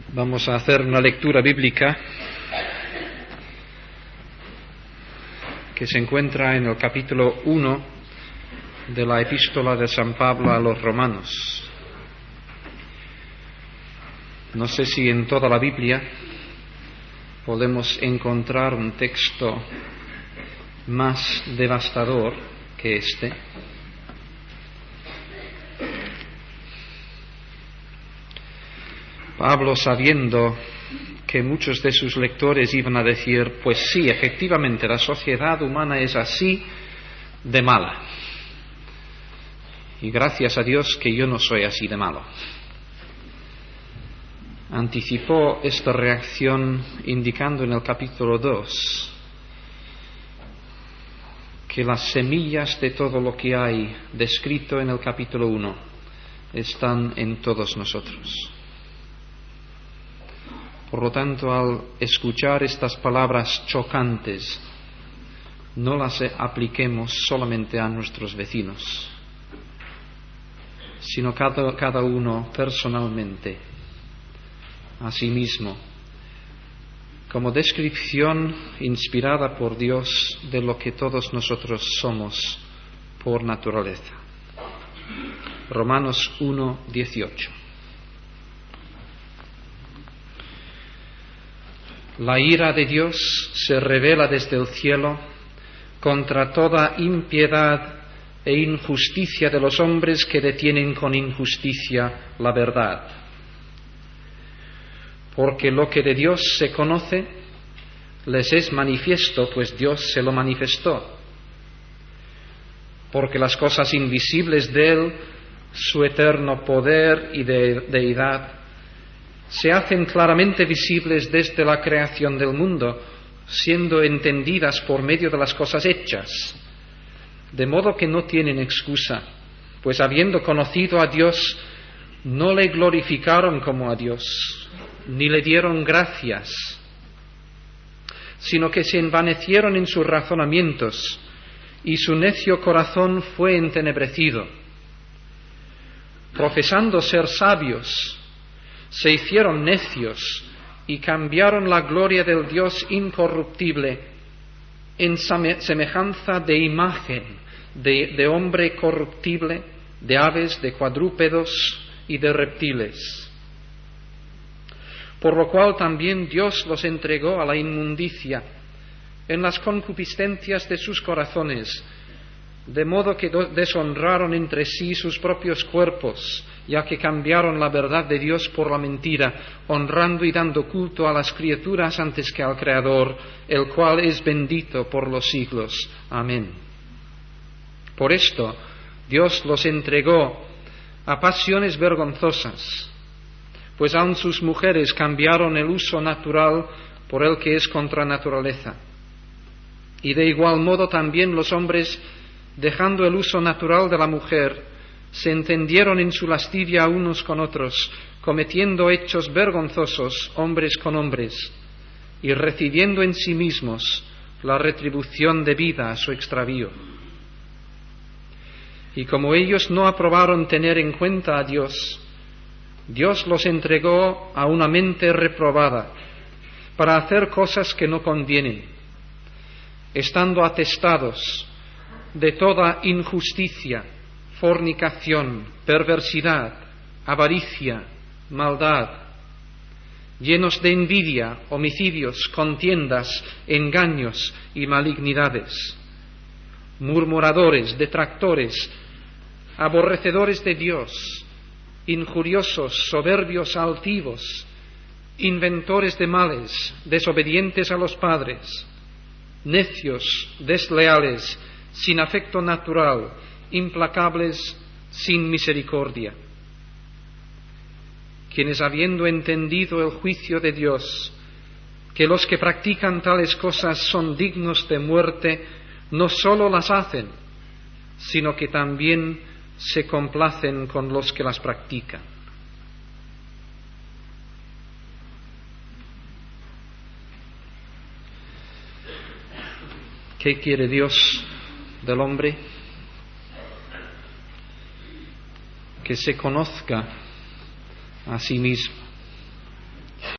Vamos a hacer una lectura bíblica que se encuentra en el capítulo 1 de la epístola de San Pablo a los Romanos. No sé si en toda la Biblia podemos encontrar un texto más devastador que este. Pablo, sabiendo que muchos de sus lectores iban a decir, pues sí, efectivamente, la sociedad humana es así de mala. Y gracias a Dios que yo no soy así de malo. Anticipó esta reacción indicando en el capítulo 2 que las semillas de todo lo que hay descrito en el capítulo 1 están en todos nosotros. Por lo tanto, al escuchar estas palabras chocantes, no las apliquemos solamente a nuestros vecinos, sino cada uno personalmente, a sí mismo, como descripción inspirada por Dios de lo que todos nosotros somos por naturaleza. Romanos 1:18. La ira de Dios se revela desde el cielo contra toda impiedad e injusticia de los hombres que detienen con injusticia la verdad. Porque lo que de Dios se conoce les es manifiesto, pues Dios se lo manifestó. Porque las cosas invisibles de Él, su eterno poder y deidad, se hacen claramente visibles desde la creación del mundo, siendo entendidas por medio de las cosas hechas, de modo que no tienen excusa, pues habiendo conocido a Dios, no le glorificaron como a Dios, ni le dieron gracias, sino que se envanecieron en sus razonamientos, y su necio corazón fue entenebrecido. Profesando ser sabios, se hicieron necios y cambiaron la gloria del Dios incorruptible en semejanza de imagen de hombre corruptible, de aves, de cuadrúpedos y de reptiles. Por lo cual también Dios los entregó a la inmundicia en las concupiscencias de sus corazones, de modo que deshonraron entre sí sus propios cuerpos, ya que cambiaron la verdad de Dios por la mentira, honrando y dando culto a las criaturas antes que al Creador, el cual es bendito por los siglos. Amén. Por esto, Dios los entregó a pasiones vergonzosas, pues aun sus mujeres cambiaron el uso natural por el que es contra naturaleza. Y de igual modo también los hombres, dejando el uso natural de la mujer, se entendieron en su lascivia unos con otros, cometiendo hechos vergonzosos hombres con hombres, y recibiendo en sí mismos la retribución debida a su extravío. Y como ellos no aprobaron tener en cuenta a Dios, Dios los entregó a una mente reprobada para hacer cosas que no convienen, estando atestados de toda injusticia, fornicación, perversidad, avaricia, maldad, llenos de envidia, homicidios, contiendas, engaños y malignidades, murmuradores, detractores, aborrecedores de Dios, injuriosos, soberbios, altivos, inventores de males, desobedientes a los padres, necios, desleales, sin afecto natural, implacables, sin misericordia, quienes habiendo entendido el juicio de Dios, que los que practican tales cosas son dignos de muerte, no sólo las hacen, sino que también se complacen con los que las practican. ¿Qué quiere Dios del hombre? Que se conozca a sí mismo,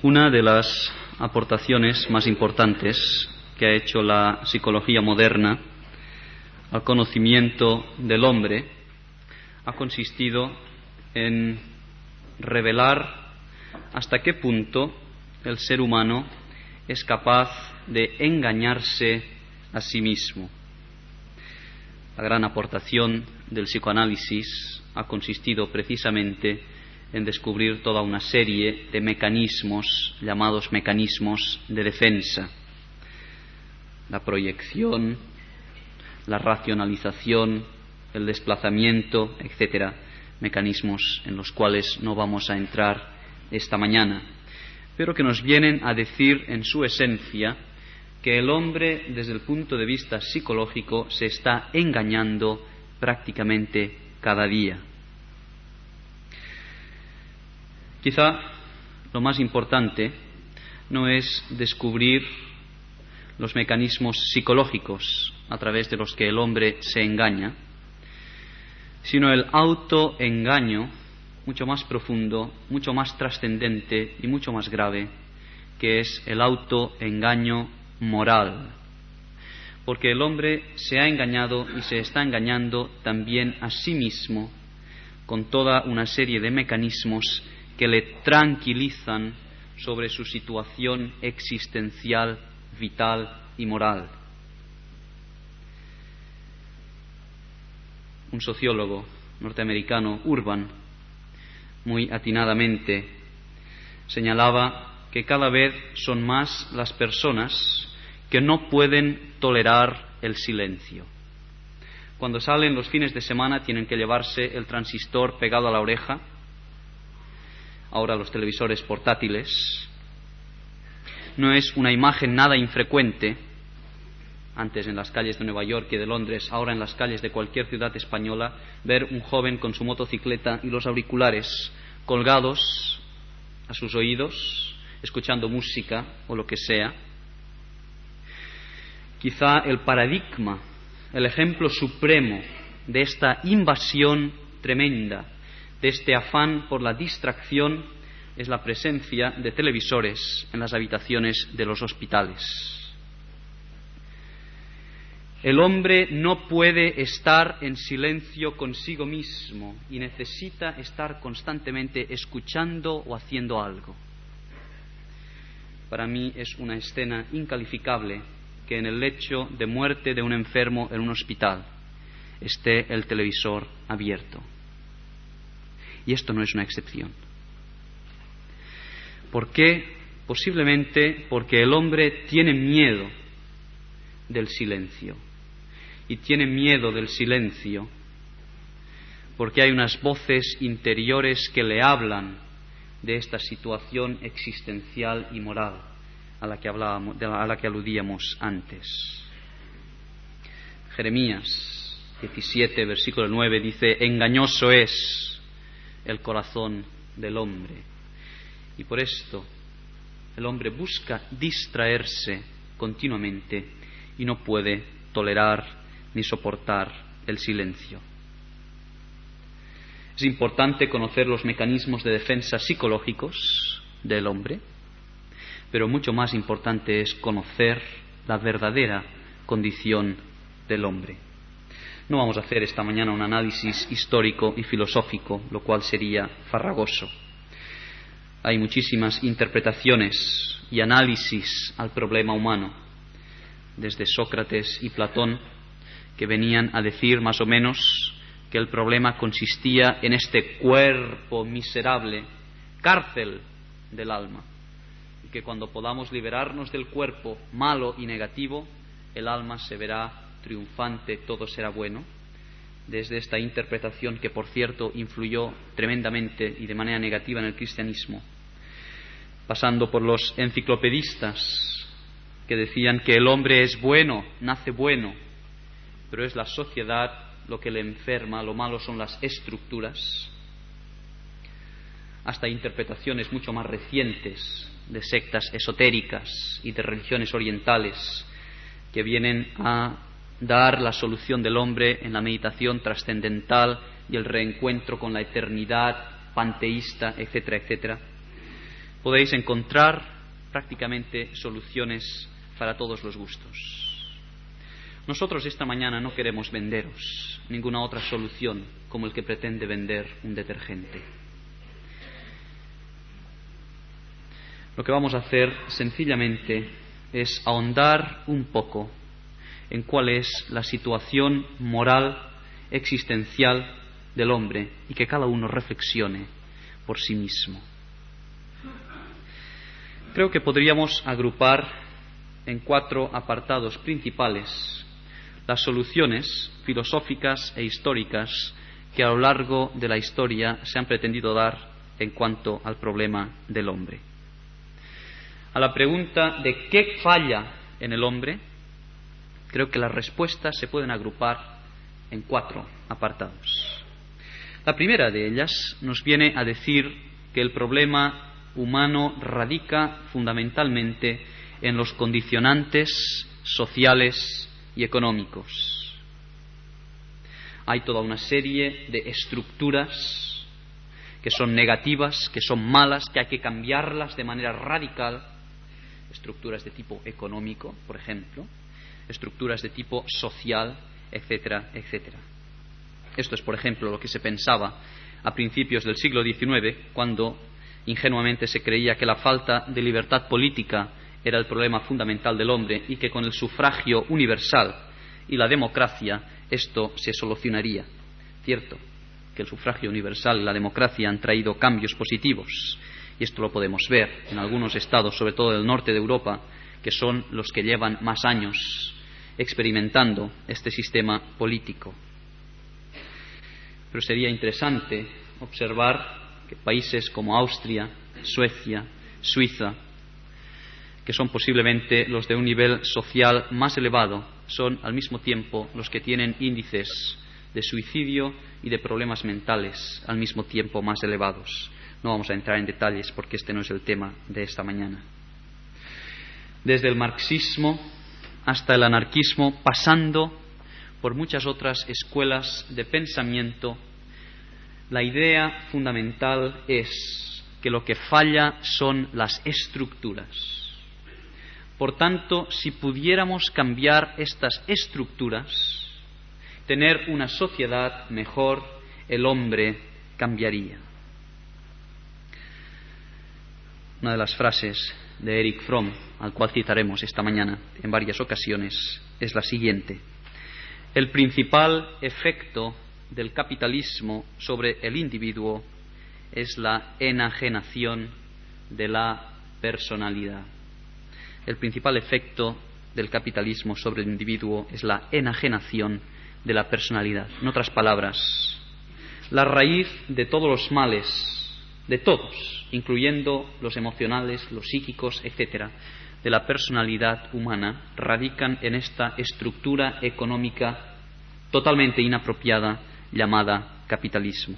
Una de las aportaciones más importantes que ha hecho la psicología moderna al conocimiento del hombre ha consistido en revelar hasta qué punto el ser humano es capaz de engañarse a sí mismo. La gran aportación del psicoanálisis ha consistido precisamente en descubrir toda una serie de mecanismos llamados mecanismos de defensa. La proyección, la racionalización, el desplazamiento, etcétera, mecanismos en los cuales no vamos a entrar esta mañana, pero que nos vienen a decir en su esencia que el hombre, desde el punto de vista psicológico, se está engañando prácticamente cada día. Quizá lo más importante no es descubrir los mecanismos psicológicos a través de los que el hombre se engaña, sino el autoengaño mucho más profundo, mucho más trascendente y mucho más grave, que es el autoengaño moral. Porque el hombre se ha engañado y se está engañando también a sí mismo con toda una serie de mecanismos que le tranquilizan sobre su situación existencial, vital y moral. Un sociólogo norteamericano, Urban, muy atinadamente señalaba que cada vez son más las personas que no pueden tolerar el silencio. Cuando salen los fines de semana tienen que llevarse el transistor pegado a la oreja, ahora los televisores portátiles. No es una imagen nada infrecuente, antes en las calles de Nueva York y de Londres, ahora en las calles de cualquier ciudad española, ver un joven con su motocicleta y los auriculares colgados a sus oídos, escuchando música o lo que sea. Quizá el paradigma, el ejemplo supremo de esta invasión tremenda, de este afán por la distracción, es la presencia de televisores en las habitaciones de los hospitales. El hombre no puede estar en silencio consigo mismo y necesita estar constantemente escuchando o haciendo algo. Para mí es una escena incalificable que en el lecho de muerte de un enfermo en un hospital esté el televisor abierto. Y esto no es una excepción. ¿Por qué? Posiblemente porque el hombre tiene miedo del silencio. Y tiene miedo del silencio porque hay unas voces interiores que le hablan de esta situación existencial y moral a la que aludíamos antes. Jeremías 17, versículo 9 dice: engañoso es el corazón del hombre. Y por esto el hombre busca distraerse continuamente y no puede tolerar ni soportar el silencio. Es importante conocer los mecanismos de defensa psicológicos del hombre, pero mucho más importante es conocer la verdadera condición del hombre. No vamos a hacer esta mañana un análisis histórico y filosófico, lo cual sería farragoso. Hay muchísimas interpretaciones y análisis al problema humano, desde Sócrates y Platón, que venían a decir más o menos que el problema consistía en este cuerpo miserable, cárcel del alma, y que cuando podamos liberarnos del cuerpo malo y negativo, el alma se verá triunfante, todo será bueno. Desde esta interpretación, que por cierto influyó tremendamente y de manera negativa en el cristianismo, pasando por los enciclopedistas que decían que el hombre es bueno, nace bueno, pero es la sociedad lo que le enferma, lo malo son las estructuras, hasta interpretaciones mucho más recientes de sectas esotéricas y de religiones orientales que vienen a dar la solución del hombre en la meditación trascendental y el reencuentro con la eternidad panteísta, etcétera, etcétera. podéis encontrar prácticamente soluciones para todos los gustos. Nosotros esta mañana no queremos venderos ninguna otra solución como el que pretende vender un detergente. Lo que vamos a hacer sencillamente es ahondar un poco en cuál es la situación moral, existencial del hombre y que cada uno reflexione por sí mismo. Creo que podríamos agrupar en 4 apartados principales las soluciones filosóficas e históricas que a lo largo de la historia se han pretendido dar en cuanto al problema del hombre. A la pregunta de qué falla en el hombre, creo que las respuestas se pueden agrupar en 4 apartados. La primera de ellas nos viene a decir que el problema humano radica fundamentalmente en los condicionantes sociales y económicos. Hay toda una serie de estructuras que son negativas, que son malas, que hay que cambiarlas de manera radical. Estructuras de tipo económico, por ejemplo, estructuras de tipo social, etcétera, etcétera. Esto es, por ejemplo, lo que se pensaba a principios del siglo XIX, cuando ingenuamente se creía que la falta de libertad política era el problema fundamental del hombre y que con el sufragio universal y la democracia esto se solucionaría. Cierto que el sufragio universal y la democracia han traído cambios positivos, y esto lo podemos ver en algunos estados, sobre todo del norte de Europa, que son los que llevan más años experimentando este sistema político. Pero sería interesante observar que países como Austria, Suecia, Suiza, que son posiblemente los de un nivel social más elevado, son al mismo tiempo los que tienen índices de suicidio y de problemas mentales al mismo tiempo más elevados. No vamos a entrar en detalles porque este no es el tema de esta mañana. Desde el marxismo hasta el anarquismo, pasando por muchas otras escuelas de pensamiento, la idea fundamental es que lo que falla son las estructuras. Por tanto, si pudiéramos cambiar estas estructuras, tener una sociedad mejor, el hombre cambiaría. Una de las frases de Erich Fromm, al cual citaremos esta mañana en varias ocasiones, es la siguiente: el principal efecto del capitalismo sobre el individuo es la enajenación de la personalidad. El principal efecto del capitalismo sobre el individuo es la enajenación de la personalidad. En otras palabras, la raíz de todos los males, de todos, incluyendo los emocionales, los psíquicos, etcétera, de la personalidad humana, radican en esta estructura económica totalmente inapropiada llamada capitalismo.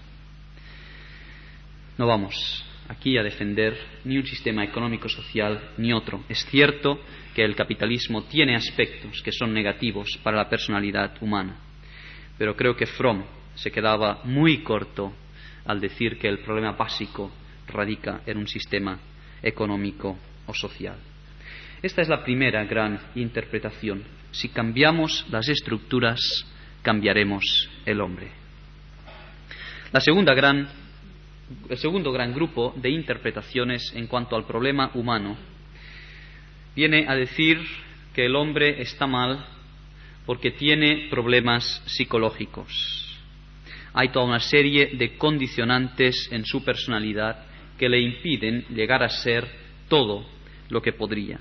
No vamos aquí a defender ni un sistema económico-social ni otro. Es cierto que el capitalismo tiene aspectos que son negativos para la personalidad humana, pero creo que Fromm se quedaba muy corto al decir que el problema básico radica en un sistema económico o social. Esta es la primera gran interpretación. Si cambiamos las estructuras, cambiaremos el hombre. El segundo gran grupo de interpretaciones en cuanto al problema humano viene a decir que el hombre está mal porque tiene problemas psicológicos. Hay toda una serie de condicionantes en su personalidad que le impiden llegar a ser todo lo que podría.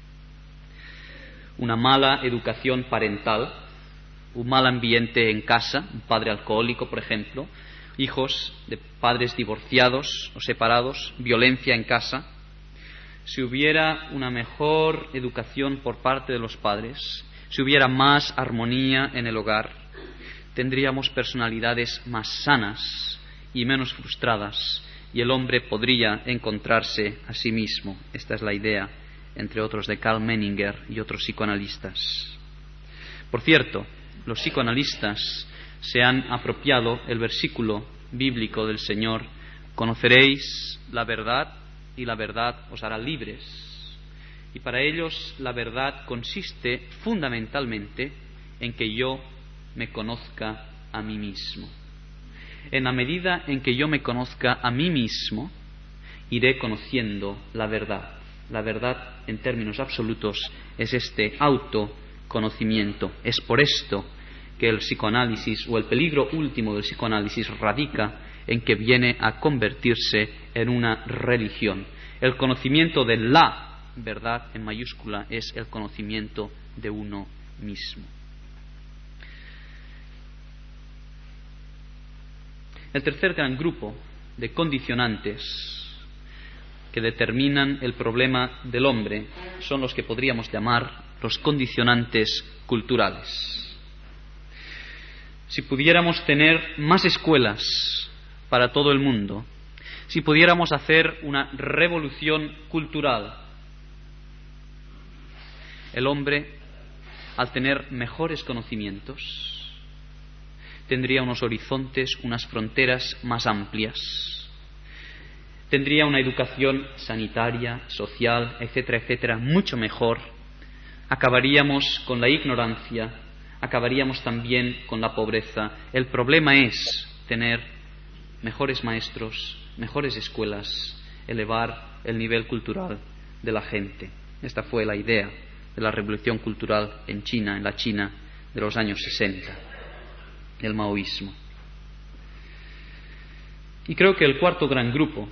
Una mala educación parental, un mal ambiente en casa, un padre alcohólico, por ejemplo, hijos de padres divorciados o separados, violencia en casa. Si hubiera una mejor educación por parte de los padres, si hubiera más armonía en el hogar, tendríamos personalidades más sanas y menos frustradas, y el hombre podría encontrarse a sí mismo. Esta es la idea, entre otros, de Karl Menninger y otros psicoanalistas. Por cierto, los psicoanalistas se han apropiado el versículo bíblico del Señor: conoceréis la verdad y la verdad os hará libres. Y para ellos la verdad consiste fundamentalmente en que yo me conozca a mí mismo. En la medida en que yo me conozca a mí mismo, iré conociendo la verdad. La verdad, en términos absolutos, es este autoconocimiento. Es por esto que el psicoanálisis, o el peligro último del psicoanálisis, radica en que viene a convertirse en una religión. El conocimiento de la verdad, en mayúscula, es el conocimiento de uno mismo. El tercer gran grupo de condicionantes que determinan el problema del hombre son los que podríamos llamar los condicionantes culturales. Si pudiéramos tener más escuelas para todo el mundo, si pudiéramos hacer una revolución cultural, el hombre, al tener mejores conocimientos, tendría unos horizontes, unas fronteras más amplias. Tendría una educación sanitaria, social, etcétera, etcétera, mucho mejor. Acabaríamos con la ignorancia, acabaríamos también con la pobreza. El problema es tener mejores maestros, mejores escuelas, elevar el nivel cultural de la gente. Esta fue la idea de la revolución cultural en China, en la China de los años 60, el maoísmo. Y creo que el cuarto gran grupo,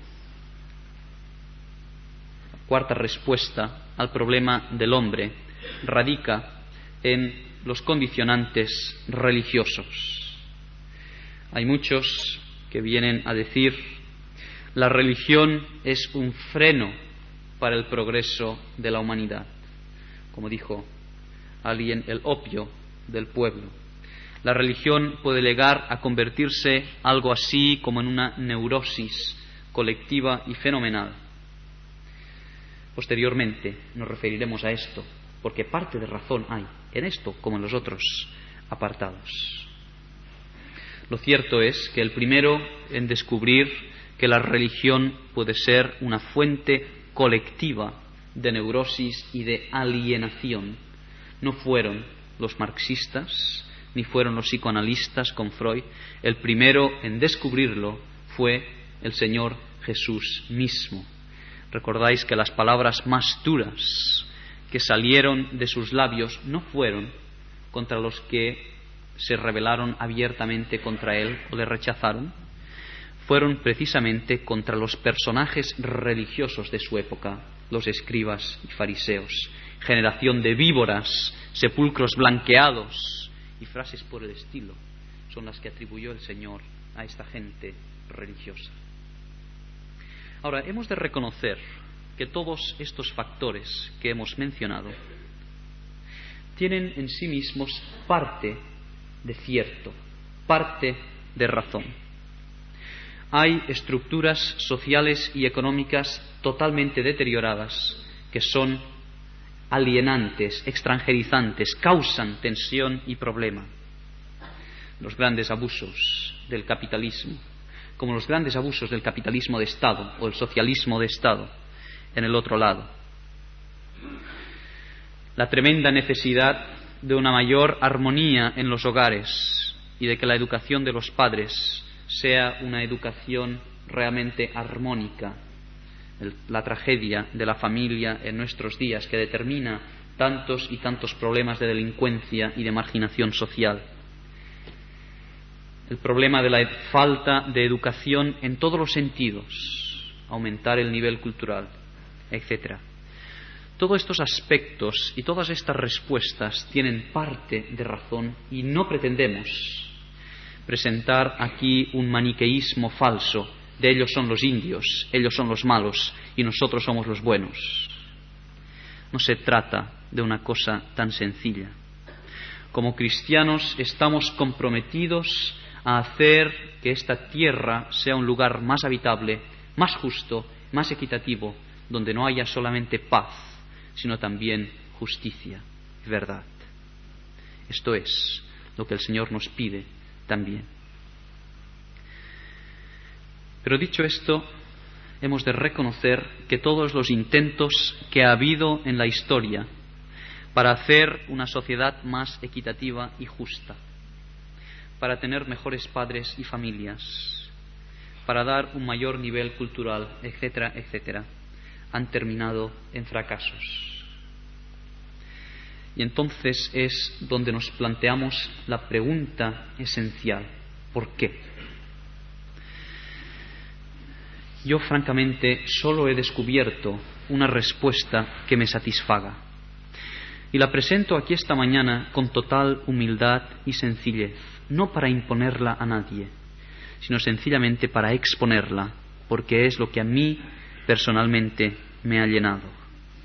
la cuarta respuesta al problema del hombre, radica en los condicionantes religiosos. Hay muchos que vienen a decir: la religión es un freno para el progreso de la humanidad. Como dijo alguien, el opio del pueblo. La religión puede llegar a convertirse algo así como en una neurosis colectiva y fenomenal. Posteriormente nos referiremos a esto, porque parte de razón hay en esto como en los otros apartados. Lo cierto es que el primero en descubrir que la religión puede ser una fuente colectiva de neurosis y de alienación no fueron los marxistas ni fueron los psicoanalistas con Freud. El primero en descubrirlo fue el Señor Jesús mismo. Recordáis que las palabras más duras que salieron de sus labios no fueron contra los que se rebelaron abiertamente contra él o le rechazaron, fueron precisamente contra los personajes religiosos de su época, los escribas y fariseos, generación de víboras, sepulcros blanqueados y frases por el estilo, son las que atribuyó el Señor a esta gente religiosa. Ahora, hemos de reconocer que todos estos factores que hemos mencionado tienen en sí mismos parte de cierto, parte de razón. Hay estructuras sociales y económicas totalmente deterioradas que son alienantes, extranjerizantes, causan tensión y problema. Los grandes abusos del capitalismo, como los grandes abusos del capitalismo de Estado o el socialismo de Estado en el otro lado. La tremenda necesidad de una mayor armonía en los hogares y de que la educación de los padres sea una educación realmente armónica. La tragedia de la familia en nuestros días que determina tantos y tantos problemas de delincuencia y de marginación social. El problema de la falta de educación en todos los sentidos, aumentar el nivel cultural, etc. Todos estos aspectos y todas estas respuestas tienen parte de razón y no pretendemos presentar aquí un maniqueísmo falso de ellos son los indios, ellos son los malos y nosotros somos los buenos. No se trata de una cosa tan sencilla. Como cristianos estamos comprometidos a hacer que esta tierra sea un lugar más habitable, más justo, más equitativo, donde no haya solamente paz, sino también justicia y verdad. Esto es lo que el Señor nos pide también. Pero dicho esto, hemos de reconocer que todos los intentos que ha habido en la historia para hacer una sociedad más equitativa y justa, para tener mejores padres y familias, para dar un mayor nivel cultural, etcétera, etcétera, han terminado en fracasos. Y entonces es donde nos planteamos la pregunta esencial: ¿por qué? Yo francamente solo he descubierto una respuesta que me satisfaga, y la presento aquí esta mañana con total humildad y sencillez, no para imponerla a nadie, sino sencillamente para exponerla, porque es lo que a mí personalmente me ha llenado.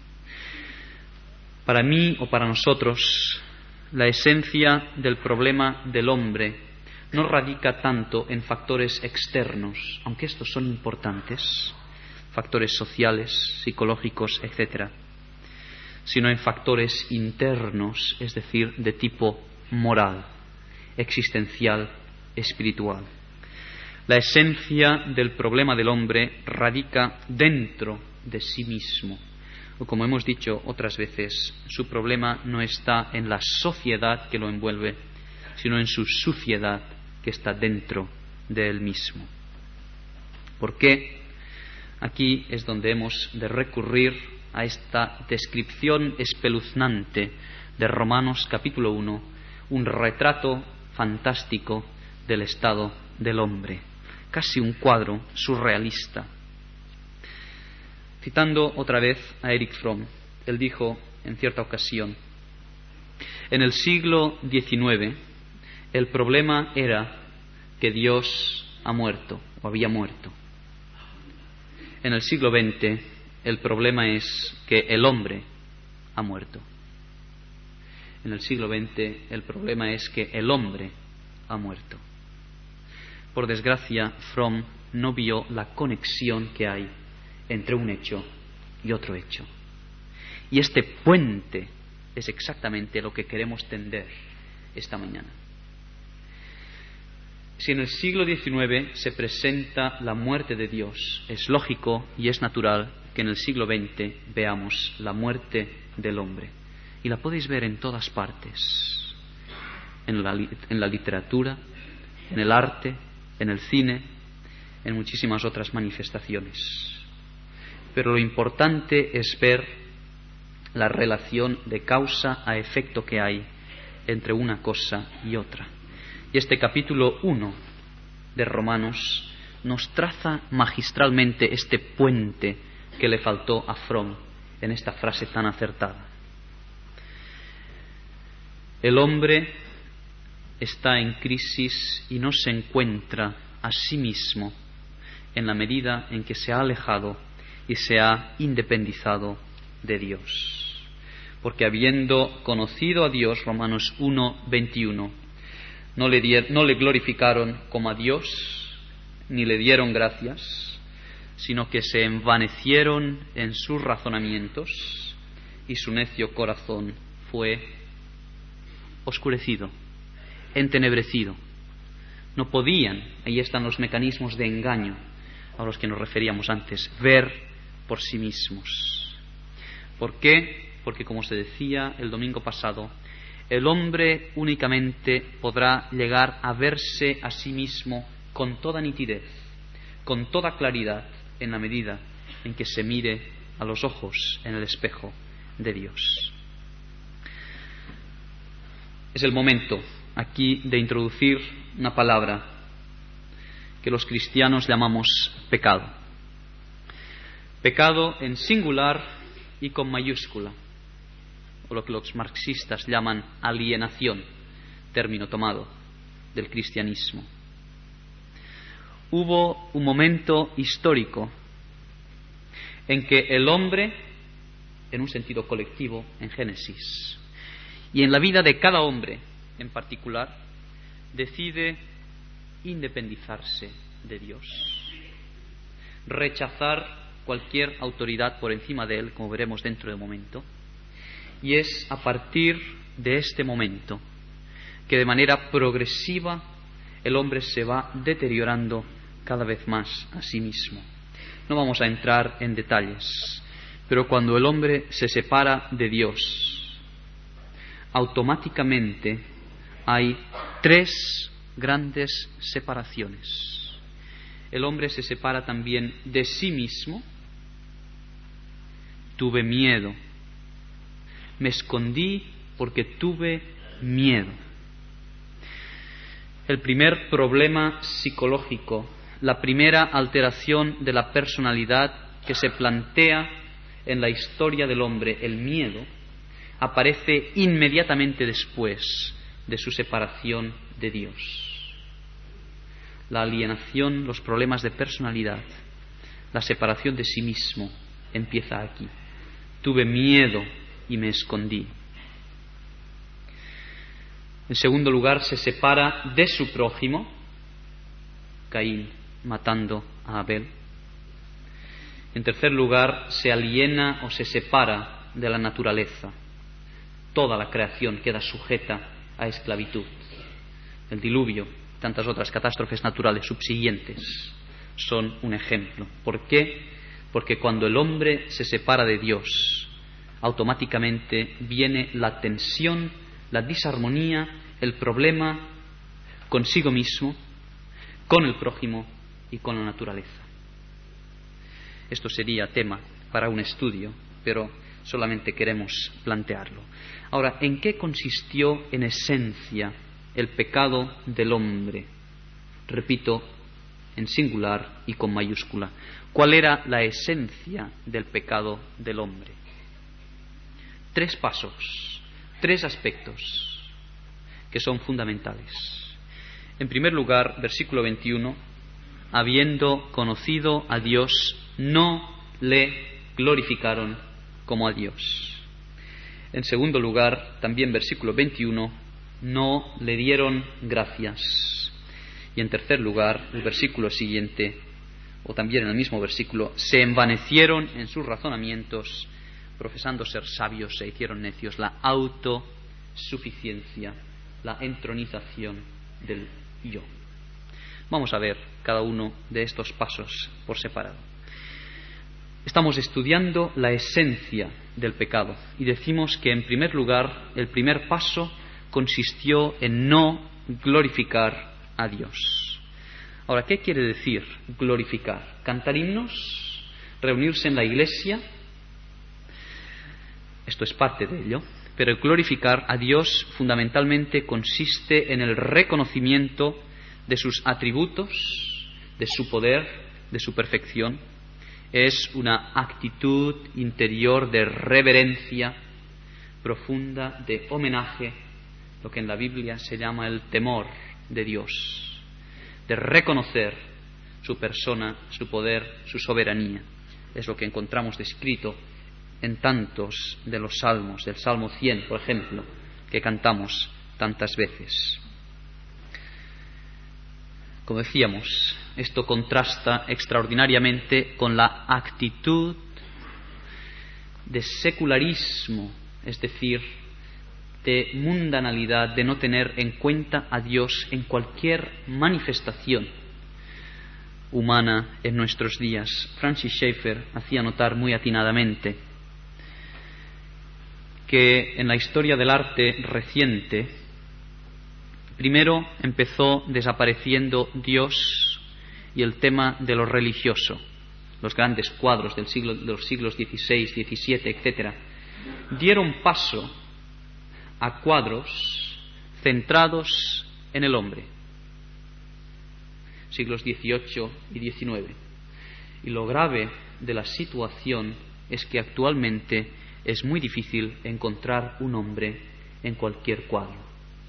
Para mí o para nosotros, la esencia del problema del hombre no radica tanto en factores externos, aunque estos son importantes, factores sociales, psicológicos, etc., sino en factores internos, es decir, de tipo moral, existencial, espiritual. La esencia del problema del hombre radica dentro de sí mismo. O como hemos dicho otras veces, su problema no está en la sociedad que lo envuelve, sino en su suciedad que está dentro de él mismo. ¿Por qué? Aquí es donde hemos de recurrir a esta descripción espeluznante de Romanos capítulo 1, un retrato fantástico del estado del hombre, casi un cuadro surrealista. Citando otra vez a Erich Fromm, él dijo en cierta ocasión: en el siglo XIX el problema era que Dios ha muerto o había muerto. En el siglo XX el problema es que el hombre ha muerto. En el siglo XX el problema es que el hombre ha muerto. Por desgracia, Fromm no vio la conexión que hay entre un hecho y otro hecho. Y este puente es exactamente lo que queremos tender esta mañana. Si en el siglo XIX se presenta la muerte de Dios, es lógico y es natural que en el siglo XX veamos la muerte del hombre. Y la podéis ver en todas partes, en la literatura, en el arte, en el cine, en muchísimas otras manifestaciones. Pero lo importante es ver la relación de causa a efecto que hay entre una cosa y otra. Y este capítulo 1 de Romanos nos traza magistralmente este puente que le faltó a Fromm en esta frase tan acertada. El hombre está en crisis y no se encuentra a sí mismo en la medida en que se ha alejado y se ha independizado de Dios. Porque habiendo conocido a Dios, Romanos 1:21, no le glorificaron como a Dios, ni le dieron gracias, sino que se envanecieron en sus razonamientos, y su necio corazón fue oscurecido, entenebrecido. No podían, ahí están los mecanismos de engaño a los que nos referíamos antes, ver por sí mismos. ¿Por qué? Porque, como se decía el domingo pasado, el hombre únicamente podrá llegar a verse a sí mismo con toda nitidez, con toda claridad, en la medida en que se mire a los ojos en el espejo de Dios. Es el momento aquí de introducir una palabra que los cristianos llamamos pecado. Pecado en singular y con mayúscula, o lo que los marxistas llaman alienación, término tomado del cristianismo. Hubo un momento histórico en que el hombre, en un sentido colectivo, en Génesis, y en la vida de cada hombre en particular, decide independizarse de Dios, rechazar cualquier autoridad por encima de él, como veremos dentro de un momento. Y es a partir de este momento que de manera progresiva el hombre se va deteriorando cada vez más a sí mismo. No vamos a entrar en detalles, pero cuando el hombre se separa de Dios, automáticamente hay 3 grandes separaciones. El hombre se separa también de sí mismo. Tuve miedo. Me escondí porque tuve miedo. El primer problema psicológico, la primera alteración de la personalidad que se plantea en la historia del hombre, el miedo, aparece inmediatamente después de su separación de Dios. La alienación, los problemas de personalidad, la separación de sí mismo empieza aquí. Tuve miedo y me escondí. En segundo lugar, se separa de su prójimo, Caín matando a Abel. En tercer lugar, se aliena o se separa de la naturaleza. Toda la creación queda sujeta a esclavitud. El diluvio, tantas otras catástrofes naturales subsiguientes son un ejemplo. ¿Por qué? Porque cuando el hombre se separa de Dios, automáticamente viene la tensión, la disarmonía, el problema consigo mismo, con el prójimo y con la naturaleza. Esto sería tema para un estudio, pero solamente queremos plantearlo. Ahora, ¿en qué consistió en esencia el pecado del hombre? Repito, en singular y con mayúscula. ¿Cuál era la esencia del pecado del hombre? 3 pasos, 3 aspectos que son fundamentales. En primer lugar, versículo 21, habiendo conocido a Dios, no le glorificaron como a Dios. En segundo lugar, también versículo 21, no le dieron gracias. Y en tercer lugar, el versículo siguiente, o también en el mismo versículo, se envanecieron en sus razonamientos, profesando ser sabios, se hicieron necios. La autosuficiencia, la entronización del yo. Vamos a ver cada uno de estos pasos por separado. Estamos estudiando la esencia del pecado y decimos que en primer lugar el primer paso consistió en no glorificar a Dios. Ahora, ¿qué quiere decir glorificar? ¿Cantar himnos? ¿Reunirse en la iglesia? Esto es parte de ello, pero el glorificar a Dios fundamentalmente consiste en el reconocimiento de sus atributos, de su poder, de su perfección. Es una actitud interior de reverencia profunda, de homenaje, lo que en la Biblia se llama el temor de Dios, de reconocer su persona, su poder, su soberanía. Es lo que encontramos descrito en tantos de los salmos, del Salmo 100, por ejemplo, que cantamos tantas veces. Como decíamos, esto contrasta extraordinariamente con la actitud de secularismo, es decir, de mundanalidad, de no tener en cuenta a Dios en cualquier manifestación humana en nuestros días. Francis Schaeffer hacía notar muy atinadamente que en la historia del arte reciente, primero empezó desapareciendo Dios y el tema de lo religioso. Los grandes cuadros de los siglos XVI, XVII, etc., dieron paso a cuadros centrados en el hombre. Siglos XVIII y XIX. Y lo grave de la situación es que actualmente es muy difícil encontrar un hombre en cualquier cuadro.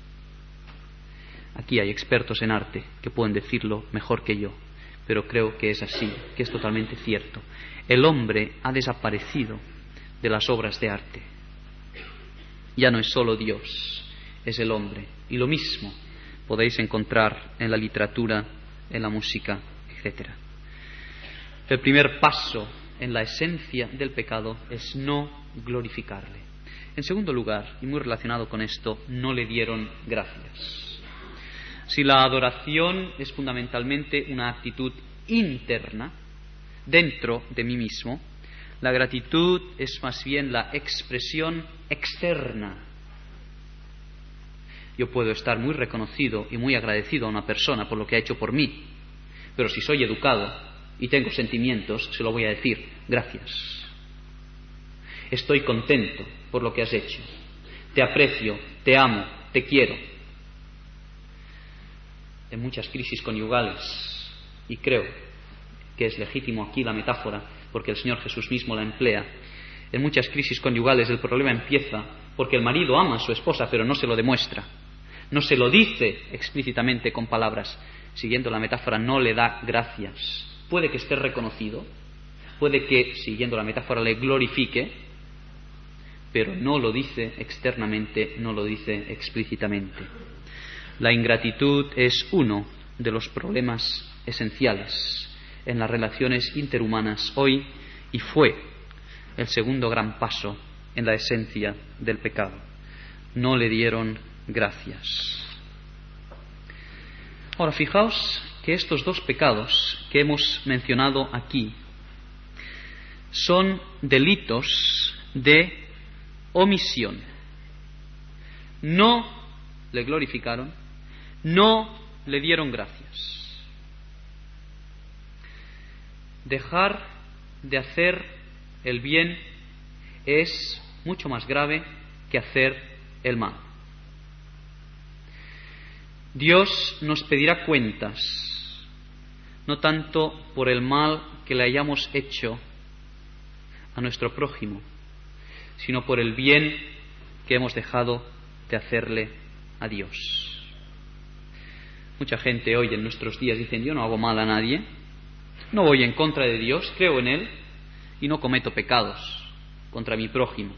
Aquí hay expertos en arte que pueden decirlo mejor que yo, pero creo que es así, que es totalmente cierto. El hombre ha desaparecido de las obras de arte. Ya no es solo Dios, es el hombre. Y lo mismo podéis encontrar en la literatura, en la música, etc. El primer paso en la esencia del pecado es no glorificarle. En segundo lugar, y muy relacionado con esto, no le dieron gracias. Si la adoración es fundamentalmente una actitud interna dentro de mí mismo. La gratitud es más bien la expresión externa. Yo puedo estar muy reconocido y muy agradecido a una persona por lo que ha hecho por mí, pero si soy educado y tengo sentimientos, se lo voy a decir: gracias. Estoy contento por lo que has hecho. Te aprecio, te amo, te quiero. En muchas crisis conyugales, y creo que es legítimo aquí la metáfora, porque el Señor Jesús mismo la emplea, en muchas crisis conyugales el problema empieza porque el marido ama a su esposa, pero no se lo demuestra, no se lo dice explícitamente con palabras. Siguiendo la metáfora, no le da gracias. Puede que esté reconocido, puede que, siguiendo la metáfora, le glorifique, pero no lo dice externamente, no lo dice explícitamente. La ingratitud es uno de los problemas esenciales en las relaciones interhumanas hoy, y fue el segundo gran paso en la esencia del pecado. No le dieron gracias. Ahora, fijaos que estos dos pecados que hemos mencionado aquí son delitos de omisión. No le glorificaron, no le dieron gracias. Dejar de hacer el bien es mucho más grave que hacer el mal. Dios nos pedirá cuentas, no tanto por el mal que le hayamos hecho a nuestro prójimo, sino por el bien que hemos dejado de hacerle a Dios. Mucha gente hoy en nuestros días dice: yo no hago mal a nadie, no voy en contra de Dios, creo en Él y no cometo pecados contra mi prójimo.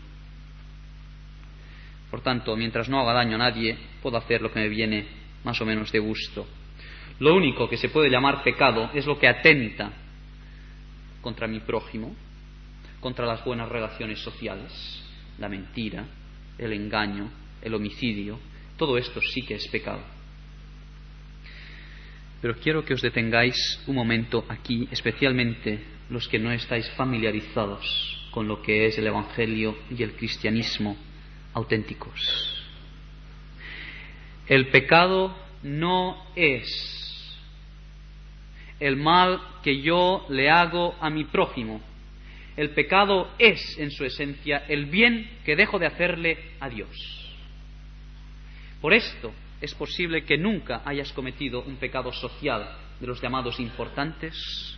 Por tanto, mientras no haga daño a nadie, puedo hacer lo que me viene más o menos de gusto. Lo único que se puede llamar pecado es lo que atenta contra mi prójimo, contra las buenas relaciones sociales, la mentira, el engaño, el homicidio. Todo esto sí que es pecado. Pero quiero que os detengáis un momento aquí, especialmente los que no estáis familiarizados con lo que es el Evangelio y el cristianismo auténticos. El pecado no es el mal que yo le hago a mi prójimo. El pecado es, en su esencia, el bien que dejo de hacerle a Dios. Por esto es posible que nunca hayas cometido un pecado social de los llamados importantes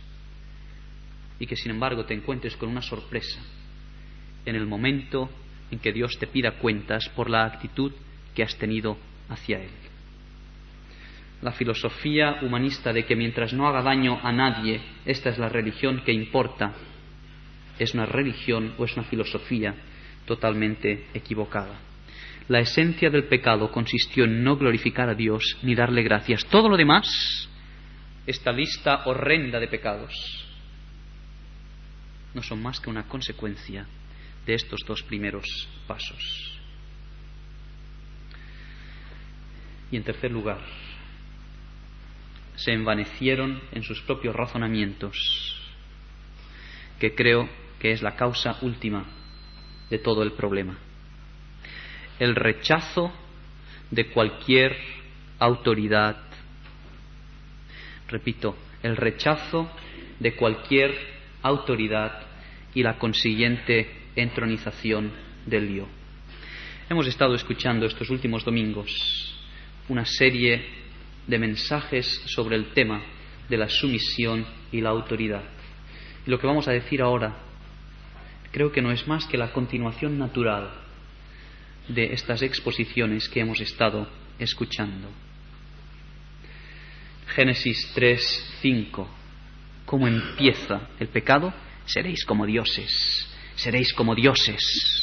y que sin embargo te encuentres con una sorpresa en el momento en que Dios te pida cuentas por la actitud que has tenido hacia Él. La filosofía humanista de que mientras no haga daño a nadie, esta es la religión que importa, es una religión o es una filosofía totalmente equivocada. La esencia del pecado consistió en no glorificar a Dios ni darle gracias. Todo lo demás, esta lista horrenda de pecados, no son más que una consecuencia de estos dos primeros pasos. Y en tercer lugar, se envanecieron en sus propios razonamientos, que creo que es la causa última de todo el problema. El rechazo de cualquier autoridad. Repito, el rechazo de cualquier autoridad y la consiguiente entronización del yo. Hemos estado escuchando estos últimos domingos una serie de mensajes sobre el tema de la sumisión y la autoridad. Y lo que vamos a decir ahora creo que no es más que la continuación natural de estas exposiciones que hemos estado escuchando. Génesis 3:5. ¿Cómo empieza el pecado? Seréis como dioses, seréis como dioses.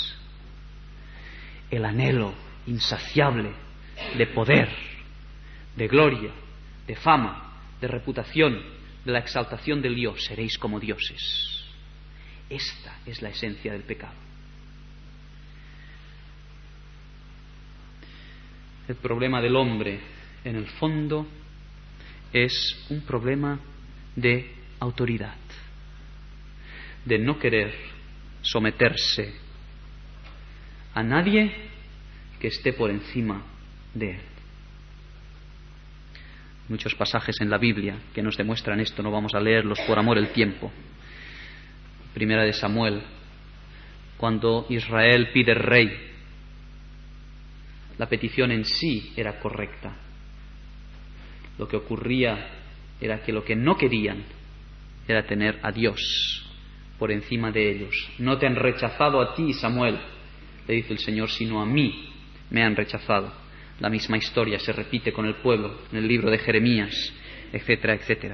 El anhelo insaciable de poder, de gloria, de fama, de reputación, de la exaltación del Dios, seréis como dioses. Esta es la esencia del pecado. El problema del hombre, en el fondo, es un problema de autoridad. de no querer someterse a nadie que esté por encima de él. Muchos pasajes en la Biblia que nos demuestran esto, no vamos a leerlos por amor al tiempo. Primera de Samuel, cuando Israel pide rey, la petición en sí era correcta. Lo que ocurría era que lo que no querían era tener a Dios por encima de ellos. No te han rechazado a ti, Samuel, le dice el Señor, sino a mí me han rechazado. La misma historia se repite con el pueblo en el libro de Jeremías, etcétera, etcétera.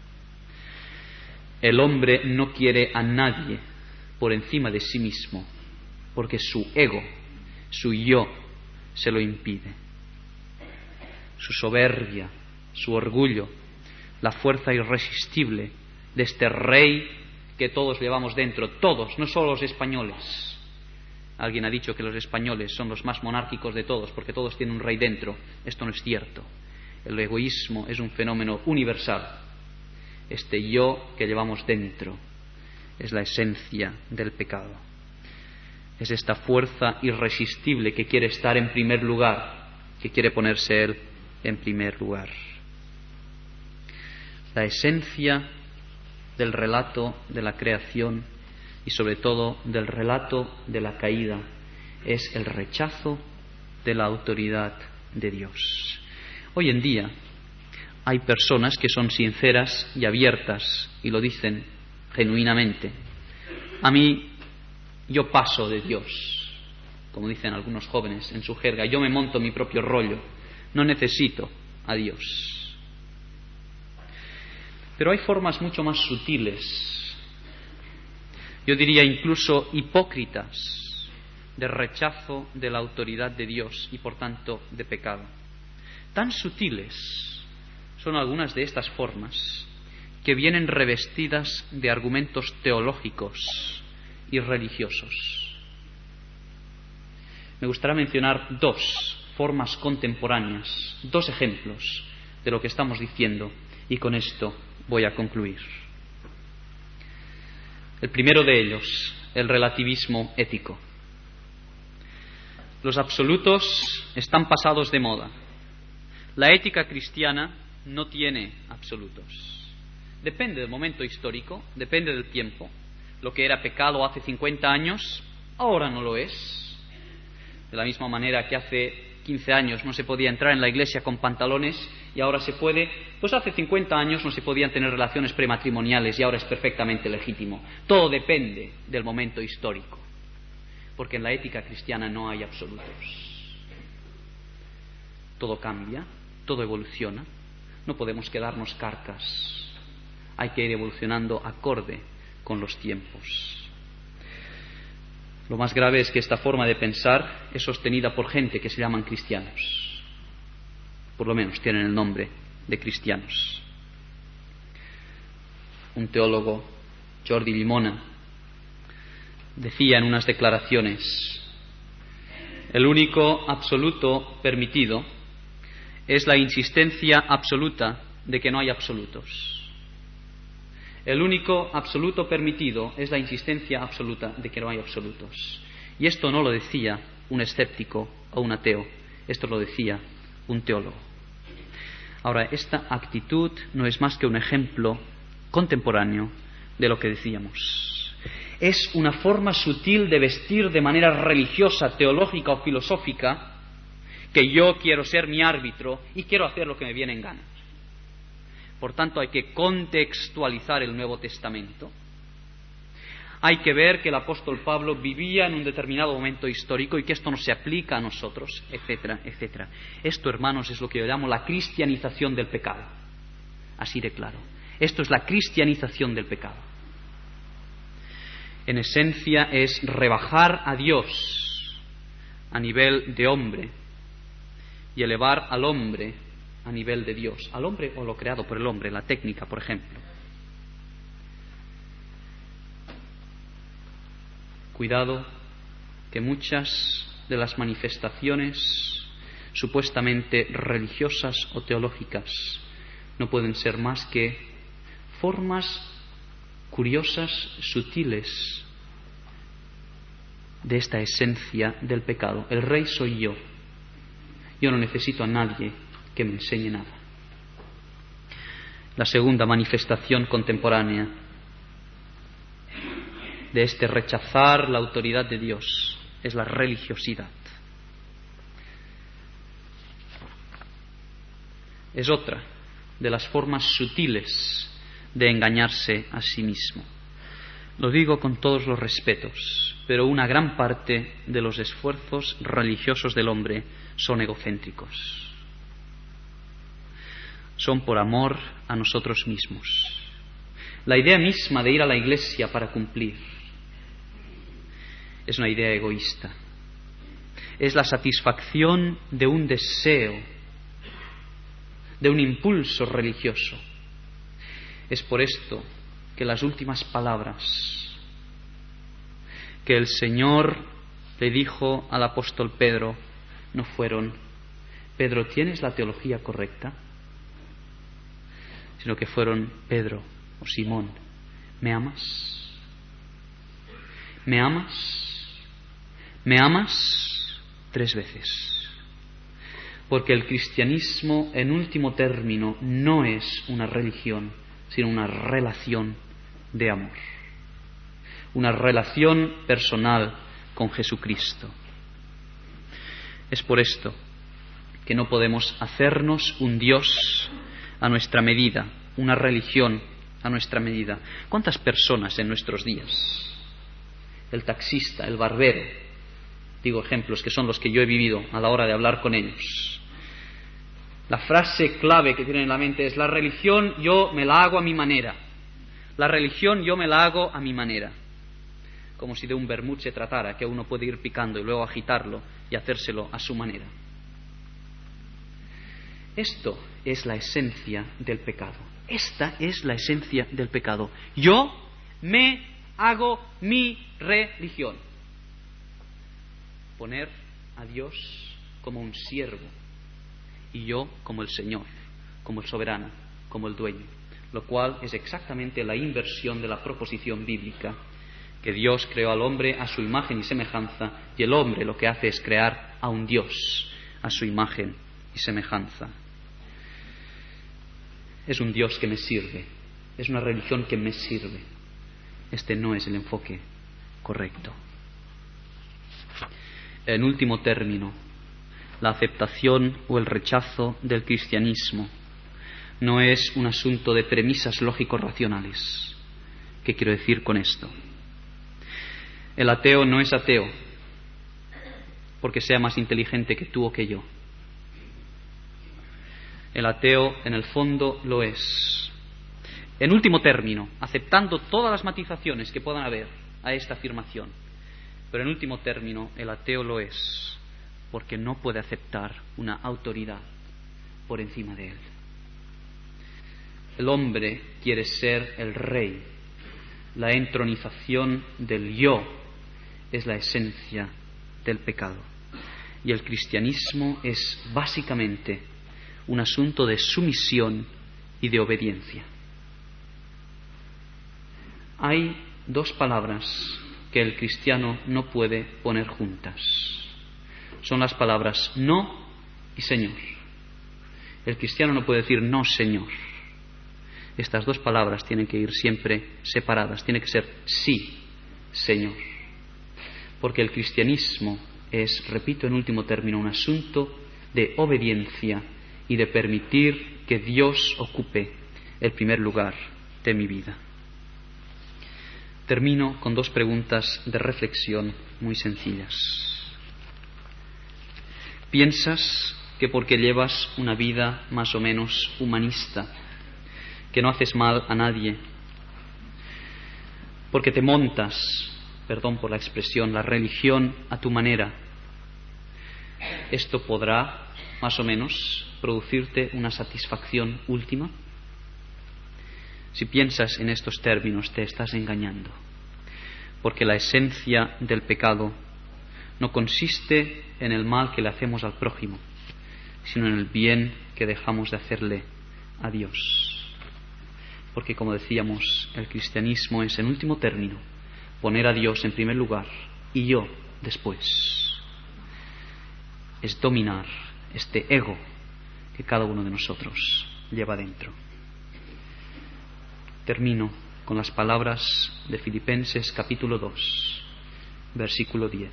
El hombre no quiere a nadie por encima de sí mismo, porque su ego, su yo, se lo impide. Su soberbia, su orgullo, la fuerza irresistible de este rey que todos llevamos dentro, todos, no solo los españoles. Alguien ha dicho que los españoles son los más monárquicos de todos porque todos tienen un rey dentro. Esto no es cierto. El egoísmo es un fenómeno universal. Este yo que llevamos dentro es la esencia del pecado. Es esta fuerza irresistible que quiere estar en primer lugar, que quiere ponerse él en primer lugar. La esencia del relato de la creación y sobre todo del relato de la caída es el rechazo de la autoridad de Dios. Hoy en día hay personas que son sinceras y abiertas y lo dicen genuinamente. A mí, yo paso de Dios, como dicen algunos jóvenes en su jerga, yo me monto mi propio rollo, no necesito a Dios. Pero hay formas mucho más sutiles, yo diría incluso hipócritas, de rechazo de la autoridad de Dios y por tanto de pecado. Tan sutiles son algunas de estas formas que vienen revestidas de argumentos teológicos y religiosos. Me gustaría mencionar dos formas contemporáneas, dos ejemplos de lo que estamos diciendo y con esto voy a concluir. El primero de ellos, el relativismo ético. Los absolutos están pasados de moda. La ética cristiana no tiene absolutos. Depende del momento histórico, depende del tiempo. Lo que era pecado hace 50 años, ahora no lo es. De la misma manera que hace 15 años no se podía entrar en la iglesia con pantalones y ahora se puede, pues hace 50 años no se podían tener relaciones prematrimoniales y ahora es perfectamente legítimo. Todo depende del momento histórico, porque en la ética cristiana no hay absolutos. Todo cambia, todo evoluciona, no podemos quedarnos carcas, hay que ir evolucionando acorde con los tiempos. Lo más grave es que esta forma de pensar es sostenida por gente que se llaman cristianos. Por lo menos tienen el nombre de cristianos. Un teólogo, Jordi Llimona, decía en unas declaraciones: el único absoluto permitido es la insistencia absoluta de que no hay absolutos. El único absoluto permitido es la insistencia absoluta de que no hay absolutos. Y esto no lo decía un escéptico o un ateo, esto lo decía un teólogo. Ahora, esta actitud no es más que un ejemplo contemporáneo de lo que decíamos. Es una forma sutil de vestir de manera religiosa, teológica o filosófica, que yo quiero ser mi árbitro y quiero hacer lo que me viene en gana. Por tanto, hay que contextualizar el Nuevo Testamento. Hay que ver que el apóstol Pablo vivía en un determinado momento histórico y que esto no se aplica a nosotros, etcétera, etcétera. Esto, hermanos, es lo que yo llamo la cristianización del pecado. Así de claro. Esto es la cristianización del pecado. En esencia es rebajar a Dios a nivel de hombre y elevar al hombre a nivel de Dios, al hombre o lo creado por el hombre, la técnica, por ejemplo. Cuidado, que muchas de las manifestaciones supuestamente religiosas o teológicas no pueden ser más que formas curiosas, sutiles, de esta esencia del pecado. El rey soy yo. Yo no necesito a nadie que me enseñe nada. La segunda manifestación contemporánea de este rechazar la autoridad de Dios es la religiosidad. Es otra de las formas sutiles de engañarse a sí mismo. Lo digo con todos los respetos, pero una gran parte de los esfuerzos religiosos del hombre son egocéntricos. Son por amor a nosotros mismos. La idea misma de ir a la iglesia para cumplir es una idea egoísta. Es la satisfacción de un deseo, de un impulso religioso. Es por esto que las últimas palabras que el Señor le dijo al apóstol Pedro no fueron: Pedro, ¿tienes la teología correcta? Sino que fueron: Pedro o Simón, ¿me amas? ¿Me amas? ¿Me amas? 3 veces. Porque el cristianismo, en último término, no es una religión, sino una relación de amor. Una relación personal con Jesucristo. Es por esto que no podemos hacernos un Dios a nuestra medida, una religión a nuestra medida. ¿Cuántas personas en nuestros días? El taxista, el barbero, digo ejemplos que son los que yo he vivido a la hora de hablar con ellos. La frase clave que tienen en la mente es: la religión yo me la hago a mi manera. La religión yo me la hago a mi manera. Como si de un vermut se tratara, que uno puede ir picando y luego agitarlo y hacérselo a su manera. Esto es la esencia del pecado. Esta es la esencia del pecado. Yo me hago mi religión. Poner a Dios como un siervo y yo como el Señor, como el soberano, como el dueño, lo cual es exactamente la inversión de la proposición bíblica, que Dios creó al hombre a su imagen y semejanza, y el hombre lo que hace es crear a un Dios a su imagen y semejanza. Es un Dios que me sirve, es una religión que me sirve. Este no es el enfoque correcto. En último término, la aceptación o el rechazo del cristianismo no es un asunto de premisas lógico-racionales. ¿Qué quiero decir con esto? El ateo no es ateo porque sea más inteligente que tú o que yo. El ateo, en el fondo, lo es. En último término, aceptando todas las matizaciones que puedan haber a esta afirmación, pero en último término, el ateo lo es porque no puede aceptar una autoridad por encima de él. El hombre quiere ser el rey. La entronización del yo es la esencia del pecado. Y el cristianismo es básicamente un asunto de sumisión y de obediencia. Hay 2 palabras que el cristiano no puede poner juntas. Son las palabras no y Señor. El cristiano no puede decir no, Señor. Estas 2 palabras tienen que ir siempre separadas. Tiene que ser sí, Señor. Porque el cristianismo es, repito en último término, un asunto de obediencia y de permitir que Dios ocupe el primer lugar de mi vida. Termino con 2 preguntas de reflexión muy sencillas. ¿Piensas que porque llevas una vida más o menos humanista, que no haces mal a nadie, porque te montas, perdón por la expresión, la religión a tu manera, esto podrá, más o menos, producirte una satisfacción última? Si piensas en estos términos, te estás engañando, porque la esencia del pecado no consiste en el mal que le hacemos al prójimo, sino en el bien que dejamos de hacerle a Dios. Porque, como decíamos, el cristianismo es, en último término, poner a Dios en primer lugar y yo después. Es dominar este ego que cada uno de nosotros lleva dentro. Termino con las palabras de Filipenses capítulo 2, versículo 10.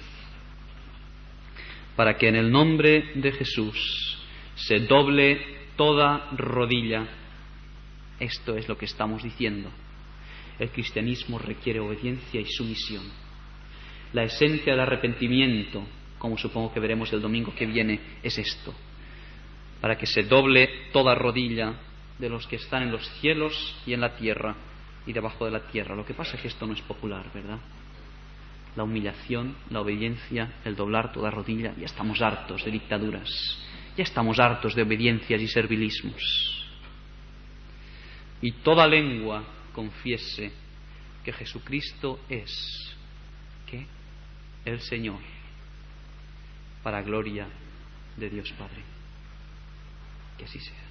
Para que en el nombre de Jesús se doble toda rodilla. Esto es lo que estamos diciendo. El cristianismo requiere obediencia y sumisión. La esencia del arrepentimiento, como supongo que veremos el domingo que viene, es esto: para que se doble toda rodilla de los que están en los cielos y en la tierra y debajo de la tierra. Lo que pasa es que esto no es popular, ¿verdad? La humillación, la obediencia, el doblar toda rodilla. Ya estamos hartos de dictaduras, ya estamos hartos de obediencias y servilismos. Y toda lengua confiese que Jesucristo es, ¿qué? El Señor, para gloria de Dios Padre. Que así sea.